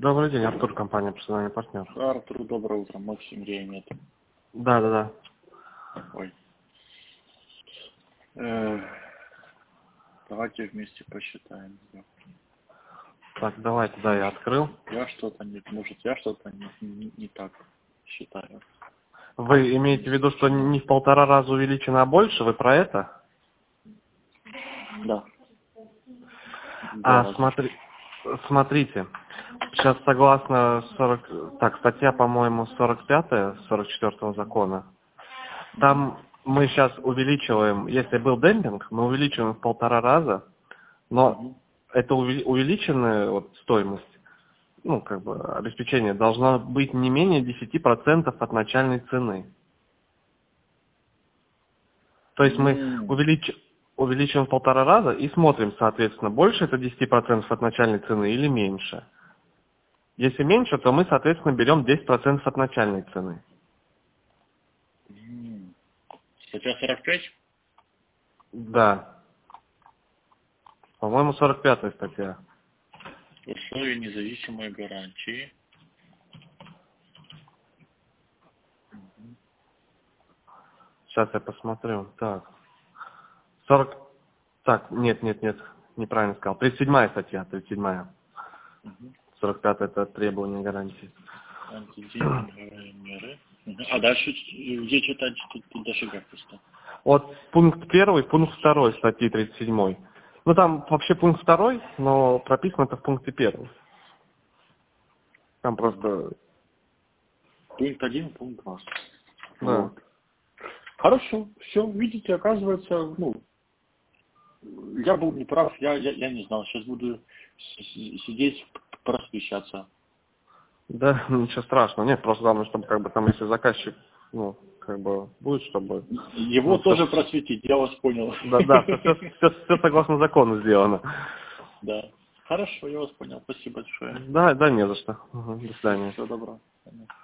Добрый день, Артур, компания «Персональный партнер». Артур, доброе утро. Максим Реемет. Да. Ой. Давайте вместе посчитаем. Так, давайте, да, я открыл. Я что-то не так считаю. Вы имеете в виду, что не в 1,5 раза увеличено, а больше? Вы про это? Да. Смотрите. Сейчас согласно статья, по-моему, 45-я, 44-го закона. Там мы сейчас увеличиваем, если был демпинг, мы увеличиваем в 1,5 раза, но это увеличенная стоимость, обеспечение должно быть не менее 10% от начальной цены. То есть мы увеличиваем в 1,5 раза и смотрим, соответственно, больше это 10% от начальной цены или меньше. Если меньше, то мы, соответственно, берем 10% от начальной цены. Статья 45? Да. По-моему, 45-я статья. Условия независимой гарантии. Сейчас я посмотрю. Так. Нет, неправильно сказал. 37-я статья, 37-я. 45-я это требование гарантии. Антидемпинговые меры. А дальше, где читать, тут дальше как просто? Вот пункт 1, пункт 2 статьи 37. Ну там вообще пункт 2, но прописано это в пункте 1. Там просто... Пункт 1, пункт 2. Да. Вот. Хорошо, все, видите, оказывается, я был неправ, я не знал, сейчас буду сидеть, просвещаться. Да, ничего страшного. Нет, просто главное, чтобы там, если заказчик, будет, чтобы... Его тоже просветить, я вас понял. Да, все согласно закону сделано. Да. Хорошо, я вас понял. Спасибо большое. Да, не за что. До свидания. Всего доброго.